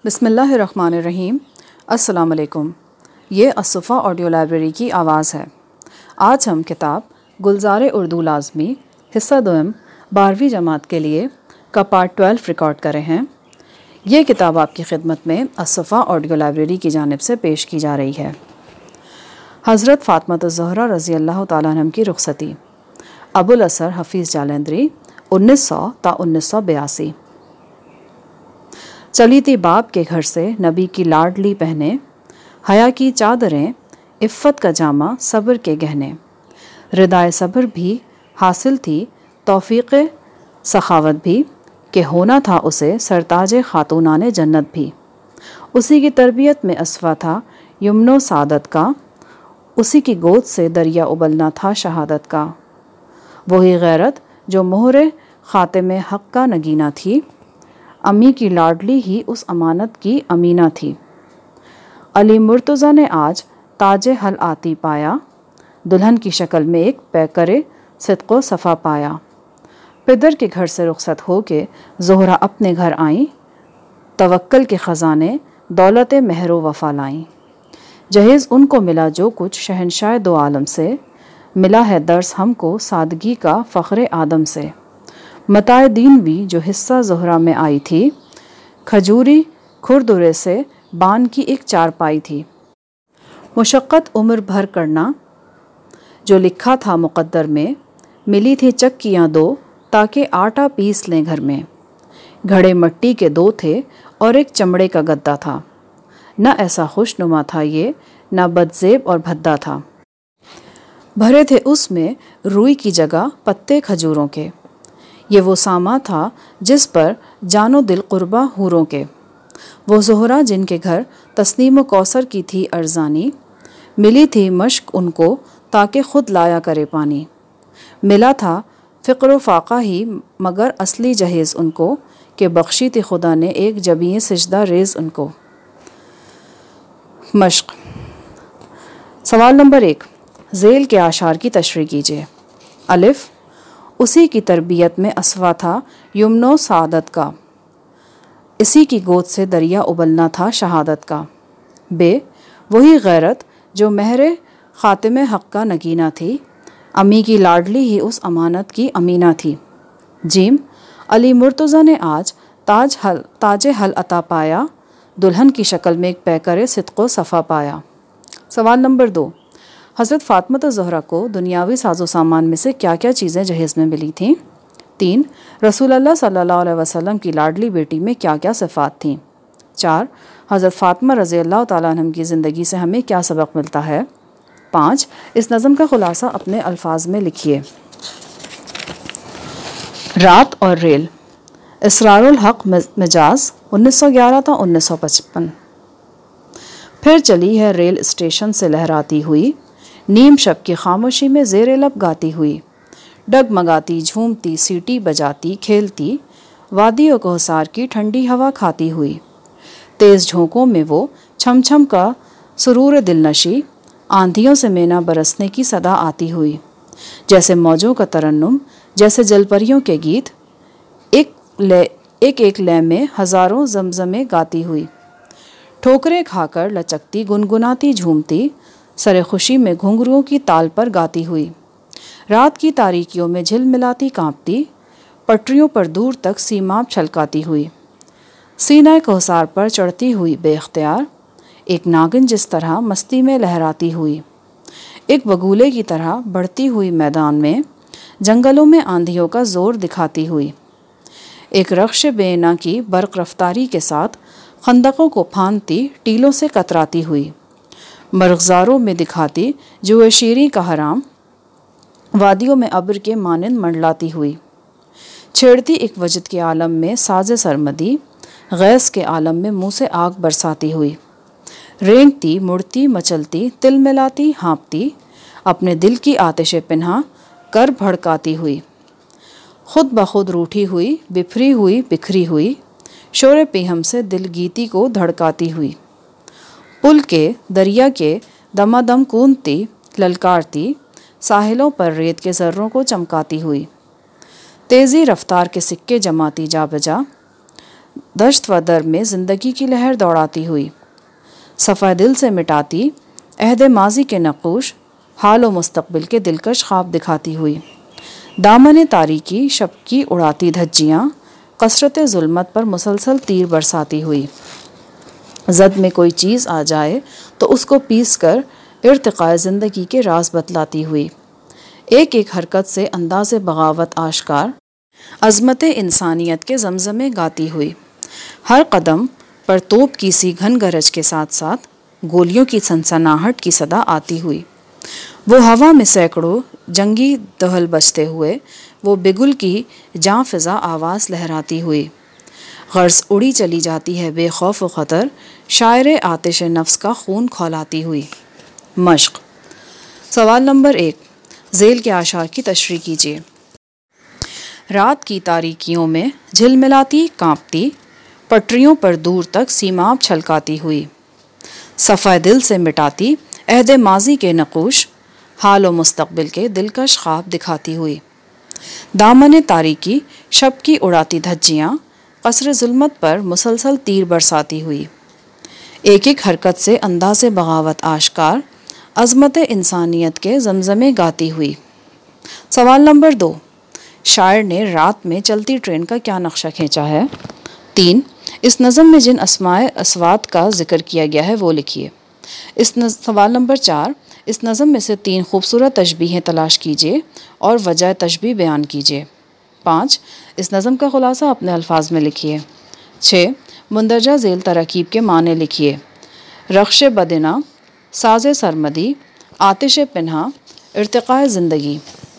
بسم اللہ الرحمن الرحیم۔ السلام علیکم۔ یہ الصفا آڈیو لائبریری کی آواز ہے۔ آج ہم کتاب گلزار اردو لازمی حصہ دوم 12ویں جماعت کے لیے کا پارٹ 12 ریکارڈ کر رہے ہیں۔ یہ کتاب آپ کی خدمت میں الصفا آڈیو لائبریری کی جانب سے پیش کی جا رہی ہے۔ حضرت فاطمہ الزہرا رضی اللہ تعالیٰ عنہ کی رخصتی، ابوالاسر حفیظ جالندری 1900 تا 1982۔ چلی تھی باپ کے گھر سے نبی کی لاڈلی پہنے، حیا کی چادریں عفت کا جامہ صبر کے گہنے، ردائے صبر بھی حاصل تھی توفیق سخاوت بھی، کہ ہونا تھا اسے سرتاج خاتونان جنت بھی۔ اسی کی تربیت میں اسوا تھا یمن و سعادت کا، اسی کی گود سے دریا ابلنا تھا شہادت کا۔ وہی غیرت جو مہر خاتم حق کا نگینہ تھی، امی کی لاڈلی ہی اس امانت کی امینہ تھی۔ علی مرتضیٰ نے آج تاج حل آتی پایا، دلہن کی شکل میں ایک پیکر صدق و صفا پایا۔ پدر کے گھر سے رخصت ہو کے زہرا اپنے گھر آئیں، توکل کے خزانے دولت مہر و وفا لائیں۔ جہیز ان کو ملا جو کچھ شہنشاہ دو عالم سے، ملا ہے درس ہم کو سادگی کا فخر آدم سے۔ متاع دین بھی جو حصہ زہرا میں آئی تھی، کھجوری کھردرے سے بان کی ایک چارپائی تھی۔ مشقت عمر بھر کرنا جو لکھا تھا مقدر میں، ملی تھی چکیاں دو تاکہ آٹا پیس لیں گھر میں۔ گھڑے مٹی کے دو تھے اور ایک چمڑے کا گدا تھا، نہ ایسا خوش نما تھا یہ، نہ بدزیب اور بھدا تھا۔ بھرے تھے اس میں روئی کی جگہ پتے کھجوروں کے، یہ وہ ساما تھا جس پر جان و دل قربہ حوروں کے۔ وہ زہرا جن کے گھر تسنیم و کوثر کی تھی ارزانی، ملی تھی مشق ان کو تاکہ خود لایا کرے پانی۔ ملا تھا فقر و فاقہ ہی مگر اصلی جہیز ان کو، کہ بخشی تھی خدا نے ایک جبیں سجدہ ریز ان کو۔ مشق۔ سوال نمبر 1، ذیل کے اعشار کی تشریح کیجیے۔ الف، اسی کی تربیت میں اسوا تھا یمن و سعادت کا، اسی کی گود سے دریا ابلنا تھا شہادت کا۔ ب، وہی غیرت جو مہر خاتم حق کا نگینہ تھی، امی کی لاڈلی ہی اس امانت کی امینہ تھی۔ جیم، علی مرتضیٰ نے آج تاج حل عطا پایا، دلہن کی شکل میں ایک پیکر صدق و صفا پایا۔ سوال نمبر 2، حضرت فاطمہ الزہرا کو دنیاوی ساز و سامان میں سے کیا کیا چیزیں جہیز میں ملی تھیں؟ 3، رسول اللہ صلی اللہ علیہ وسلم کی لاڈلی بیٹی میں کیا کیا صفات تھیں؟ 4، حضرت فاطمہ رضی اللہ تعالیٰ عنہ کی زندگی سے ہمیں کیا سبق ملتا ہے؟ 5، اس نظم کا خلاصہ اپنے الفاظ میں لکھیے۔ رات اور ریل، اسرار الحق مجاز 1911 تا 1955۔ پھر چلی ہے ریل اسٹیشن سے لہراتی ہوئی، نیم شب کی خاموشی میں زیر لب گاتی ہوئی، ڈگمگاتی جھومتی سیٹی بجاتی کھیلتی، وادی و کوہسار کی ٹھنڈی ہوا کھاتی ہوئی۔ تیز جھونکوں میں وہ چھم چھم کا سرور دل نشی، آندھیوں سے مینا برسنے کی صدا آتی ہوئی، جیسے موجوں کا ترنم، جیسے جل پریوں کے گیت، ایک لے میں ہزاروں زمزمیں گاتی ہوئی، ٹھوکریں کھا کر لچکتی گنگناتی جھومتی، سر خوشی میں گھنگروؤں کی تال پر گاتی ہوئی، رات کی تاریکیوں میں جھل ملاتی کانپتی، پٹریوں پر دور تک سیماب چھلکاتی ہوئی، سینہ کوہسار پر چڑھتی ہوئی بے اختیار، ایک ناگن جس طرح مستی میں لہراتی ہوئی، ایک بگولے کی طرح بڑھتی ہوئی میدان میں، جنگلوں میں آندھیوں کا زور دکھاتی ہوئی، ایک رخش بینا کی برق رفتاری کے ساتھ خندقوں کو پھاندتی ٹیلوں سے کتراتی ہوئی، مرغزاروں میں دکھاتی جو شیریں کا حرام، وادیوں میں ابر کے مانند منڈلاتی ہوئی، چھیڑتی ایک وجد کے عالم میں ساز سرمدی، غیث کے عالم میں منہ سے آگ برساتی ہوئی، رینگتی مڑتی مچلتی تل ملاتی ہانپتی، اپنے دل کی آتش پنہا کر بھڑکاتی ہوئی، خود بخود روٹھی ہوئی بفری ہوئی بکھری ہوئی، شور پیہم سے دل گیتی کو دھڑکاتی ہوئی، پل کے دریا کے دمادم کونتی للکارتی، ساحلوں پر ریت کے ذروں کو چمکاتی ہوئی، تیزی رفتار کے سکے جماتی جا بجا، دشت و در میں زندگی کی لہر دوڑاتی ہوئی، صفحہ دل سے مٹاتی عہد ماضی کے نقوش، حال و مستقبل کے دلکش خواب دکھاتی ہوئی، دامن تاریکی شب کی اڑاتی دھجیاں، کثرت ظلمت پر مسلسل تیر برساتی ہوئی، زد میں کوئی چیز آ جائے تو اس کو پیس کر ارتقاء زندگی کے راز بتلاتی ہوئی، ایک ایک حرکت سے انداز بغاوت آشکار، عظمت انسانیت کے زمزمے گاتی ہوئی، ہر قدم پر توپ کی سی گھن گرج کے ساتھ ساتھ گولیوں کی سنسناہٹ کی صدا آتی ہوئی، وہ ہوا میں سینکڑوں جنگی دہل بجتے ہوئے، وہ بگل کی جاں فضا آواز لہراتی ہوئی، غرض اڑی چلی جاتی ہے بے خوف و خطر، شاعر آتش نفس کا خون کھولاتی ہوئی۔ مشق۔ سوال نمبر 1، ذیل کے اعشار کی تشریح کیجیے۔ رات کی تاریکیوں میں جھلملاتی کانپتی پٹریوں پر دور تک سیماب چھلکاتی ہوئی، صفحہ دل سے مٹاتی عہد ماضی کے نقوش، حال و مستقبل کے دلکش خواب دکھاتی ہوئی، دامن تاریکی شب کی اڑاتی دھجیاں، قصر ظلمت پر مسلسل تیر برساتی ہوئی، ایک ایک حرکت سے انداز بغاوت آشکار، عظمت انسانیت کے زمزمے گاتی ہوئی۔ سوال نمبر 2، شاعر نے رات میں چلتی ٹرین کا کیا نقشہ کھینچا ہے؟ 3، اس نظم میں جن اسماء اصوات کا ذکر کیا گیا ہے وہ لکھیے۔ سوال نمبر 4، اس نظم میں سے 3 خوبصورت تشبیہیں تلاش کیجیے اور وجہ تشبیہ بیان کیجیے۔ 5، اس نظم کا خلاصہ اپنے الفاظ میں لکھیے۔ 6، مندرجہ ذیل تراکیب کے معنی لکھیے۔ رخش بدنہ، ساز سرمدی، آتش پنہا، ارتقاء زندگی۔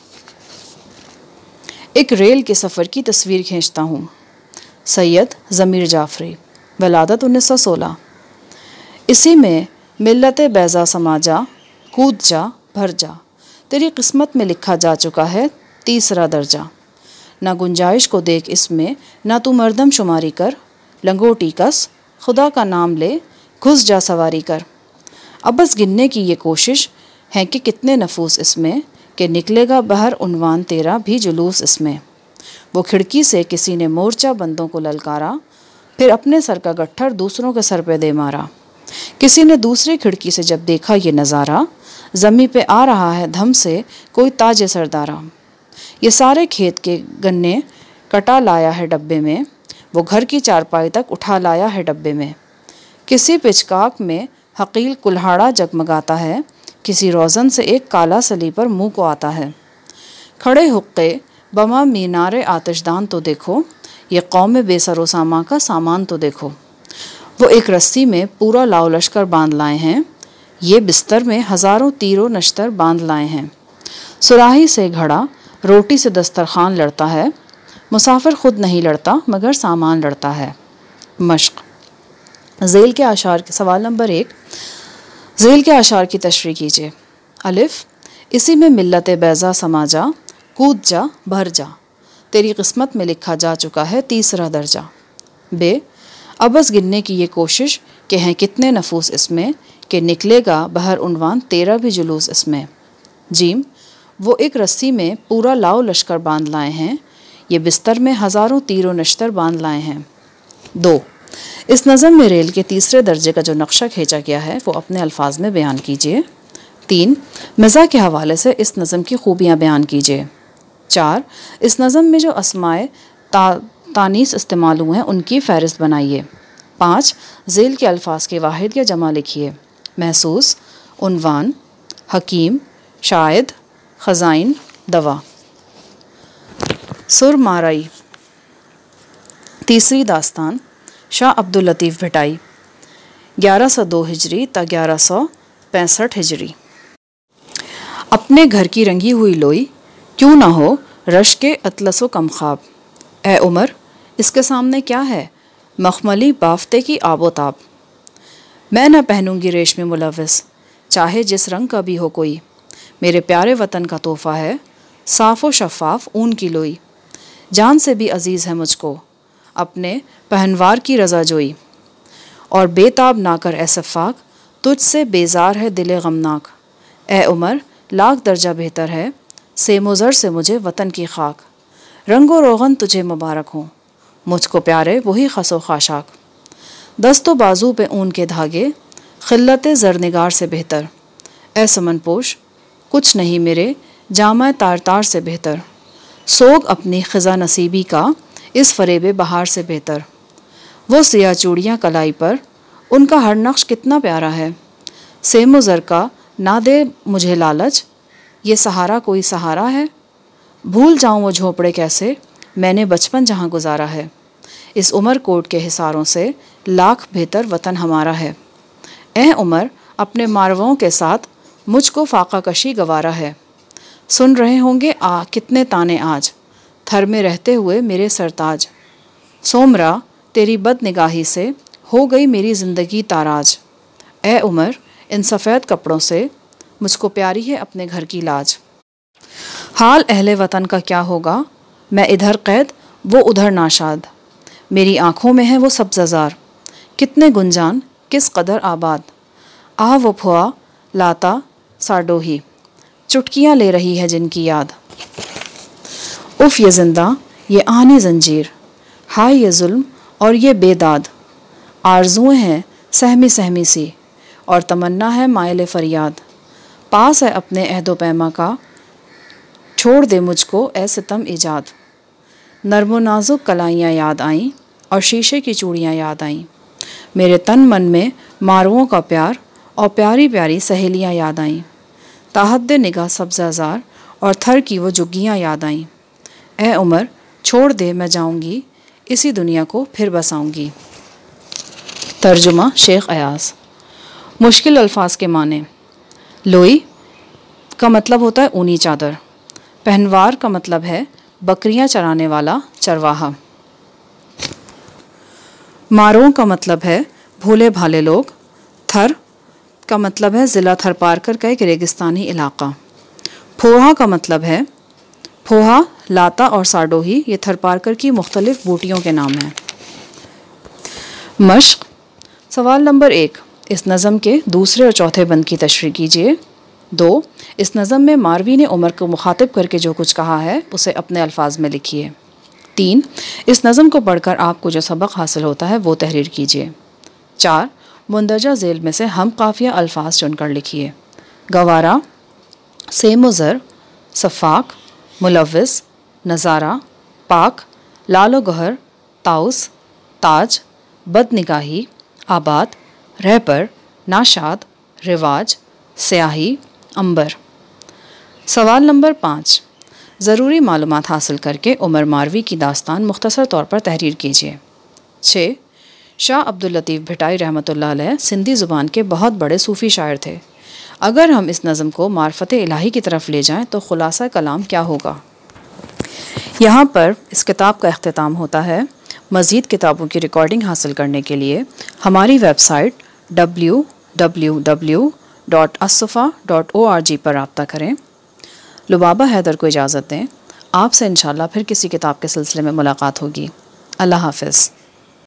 ایک ریل کے سفر کی تصویر کھینچتا ہوں۔ سید ضمیر جعفری، ولادت 1916۔ اسی میں ملت بیضا سما جا، کود جا بھر جا، تیری قسمت میں لکھا جا چکا ہے تیسرا درجہ، نہ گنجائش کو دیکھ اس میں، نہ تو مردم شماری کر، لنگوٹی کس، خدا کا نام لے، گھس جا سواری کر۔ اب بس گننے کی یہ کوشش ہے کہ کتنے نفوس اس میں، کہ نکلے گا بہر عنوان تیرا بھی جلوس اس میں۔ وہ کھڑکی سے کسی نے مورچہ بندوں کو للکارا، پھر اپنے سر کا گٹھر دوسروں کے سر پہ دے مارا۔ کسی نے دوسری کھڑکی سے جب دیکھا یہ نظارہ، زمیں پہ آ رہا ہے دھم سے کوئی تاج سردارہ۔ یہ سارے کھیت کے گنے کٹا لایا ہے ڈبے میں، وہ گھر کی چارپائی تک اٹھا لایا ہے ڈبے میں۔ کسی پچکاک میں حقیل کلہاڑا جگمگاتا ہے، کسی روزن سے ایک کالا سلیپر منہ کو آتا ہے۔ کھڑے حقے بما مینار آتش دان تو دیکھو، یہ قوم بے سر و سامان کا سامان تو دیکھو۔ وہ ایک رسی میں پورا لاؤ لشکر باندھ لائے ہیں، یہ بستر میں ہزاروں تیر و نشتر باندھ لائے ہیں۔ سراہی سے گھڑا، روٹی سے دسترخوان لڑتا ہے، مسافر خود نہیں لڑتا مگر سامان لڑتا ہے۔ مشق۔ ذیل کے اعشار کے سوال نمبر 1، ذیل کے اعشار کی تشریح کیجیے۔ الف، اسی میں ملت بیضا سما جا، کود جا بھر جا، تیری قسمت میں لکھا جا چکا ہے تیسرا درجہ۔ ب، اب بس گننے کی یہ کوشش کہ ہیں کتنے نفوس اس میں، کہ نکلے گا بہر عنوان تیرا بھی جلوس اس میں۔ جیم، وہ ایک رسی میں پورا لاؤ لشکر باندھ لائے ہیں، یہ بستر میں ہزاروں تیر و نشتر باندھ لائے ہیں۔ 2، اس نظم میں ریل کے تیسرے درجے کا جو نقشہ کھینچا گیا ہے وہ اپنے الفاظ میں بیان کیجیے۔ 3، مزاح کے حوالے سے اس نظم کی خوبیاں بیان کیجیے۔ 4، اس نظم میں جو اسماء تانیث استعمال ہوئے ہیں ان کی فہرست بنائیے۔ 5، ذیل کے الفاظ کے واحد یا جمع لکھیے۔ محسوس، عنوان، حکیم، شاہد، خزائن، دوا۔ سر مارائی، تیسری داستان، شاہ عبداللطیف بھٹائی، 1102 ہجری تا 1165 ہجری۔ اپنے گھر کی رنگی ہوئی لوئی، کیوں نہ ہو رش کے اطلس و کم خواب۔ اے عمر، اس کے سامنے کیا ہے، مخملی بافتے کی آب و تاب۔ میں نہ پہنوں گی ریشمی ملوث، چاہے جس رنگ کا بھی ہو کوئی، میرے پیارے وطن کا تحفہ ہے صاف و شفاف اون کی لوئی۔ جان سے بھی عزیز ہے مجھ کو اپنے پہنوار کی رضا جوئی، اور بے تاب نہ کر اے سفاک، تجھ سے بیزار ہے دل غمناک۔ اے عمر، لاکھ درجہ بہتر ہے سیم و زر سے مجھے وطن کی خاک۔ رنگ و روغن تجھے مبارک ہوں، مجھ کو پیارے وہی خس و خاشاک، دست و بازو پہ اون کے دھاگے، خلت زرنگار سے بہتر، اے سمن پوش کچھ نہیں میرے جامع تار تار سے بہتر، سوگ اپنی خزاں نصیبی کا اس فریب بہار سے بہتر، وہ سیاہ چوڑیاں کلائی پر ان کا ہر نقش کتنا پیارا ہے، سیم و زر کا نہ دے مجھے لالچ، یہ سہارا کوئی سہارا ہے، بھول جاؤں وہ جھونپڑے کیسے میں نے بچپن جہاں گزارا ہے، اس عمر کوٹ کے حصاروں سے لاکھ بہتر وطن ہمارا ہے، اے عمر اپنے مارووں کے ساتھ مجھ کو فاقہ کشی گوارا ہے، سن رہے ہوں گے کتنے تانے آج تھر میں رہتے ہوئے میرے سرتاج، سومرا تیری بد نگاہی سے ہو گئی میری زندگی تاراج، اے عمر ان سفید کپڑوں سے مجھ کو پیاری ہے اپنے گھر کی لاج، حال اہل وطن کا کیا ہوگا میں ادھر قید وہ ادھر ناشاد، میری آنکھوں میں ہے وہ سبزہ زار، کتنے گنجان کس قدر آباد، وہ پھوا لاتا ساڈوہی چٹکیاں لے رہی ہے جن کی یاد، اف یہ زندہ یہ آہنی زنجیر، ہائے یہ ظلم اور یہ بے داد، آرزوئیں ہیں سہمی سہمی سی اور تمنا ہے مائل فریاد، پاس ہے اپنے عہد و پیما کا چھوڑ دے مجھ کو اے ستم ایجاد، نرم و نازک کلائیاں یاد آئیں اور شیشے کی چوڑیاں یاد آئیں، میرے تن من میں ماروؤں کا پیار اور پیاری پیاری سہیلیاں یاد آئیں، تاحد نگاہ سبزہ زار اور تھر کی وہ جگیاں یاد آئیں، اے عمر چھوڑ دے میں جاؤں گی اسی دنیا کو پھر بساؤں گی۔ ترجمہ شیخ ایاز۔ مشکل الفاظ کے معنی۔ لوئی کا مطلب ہوتا ہے اونی چادر، پہنوار کا مطلب ہے بکریاں چرانے والا چرواہا، ماروں کا مطلب ہے بھولے بھالے لوگ، تھر کا مطلب ہے ضلع تھرپارکر کا ایک ریگستانی علاقہ، پھوہا کا مطلب ہے پھوہا، لاتا اور ساڈوہی یہ تھرپارکر کی مختلف بوٹیوں کے نام ہیں۔ مشق۔ سوال نمبر 1، اس نظم کے دوسرے اور چوتھے بند کی تشریح کیجیے۔ 2، اس نظم میں ماروی نے عمر کو مخاطب کر کے جو کچھ کہا ہے اسے اپنے الفاظ میں لکھیے۔ 3، اس نظم کو پڑھ کر آپ کو جو سبق حاصل ہوتا ہے وہ تحریر کیجیے۔ 4، مندرجہ ذیل میں سے ہم قافیہ الفاظ چن کر لکھیے۔ گوارا، سیم و زر، صفاق، ملوث، نظارہ، پاک، لال و گہر، طاؤس، تاج، بد نگاہی، آباد، رہبر، ناشاد، رواج، سیاہی، عنبر۔ سوال نمبر 5، ضروری معلومات حاصل کر کے عمر ماروی کی داستان مختصر طور پر تحریر کیجیے۔ 6، شاہ عبداللطیف بھٹائی رحمۃ اللہ علیہ سندھی زبان کے بہت بڑے صوفی شاعر تھے، اگر ہم اس نظم کو معرفت الہی کی طرف لے جائیں تو خلاصہ کلام کیا ہوگا؟ یہاں پر اس کتاب کا اختتام ہوتا ہے۔ مزید کتابوں کی ریکارڈنگ حاصل کرنے کے لیے ہماری ویب سائٹ www.assafa.org پر رابطہ کریں۔ لبابہ حیدر کو اجازت دیں، آپ سے انشاءاللہ پھر کسی کتاب کے سلسلے میں ملاقات ہوگی۔ اللہ حافظ۔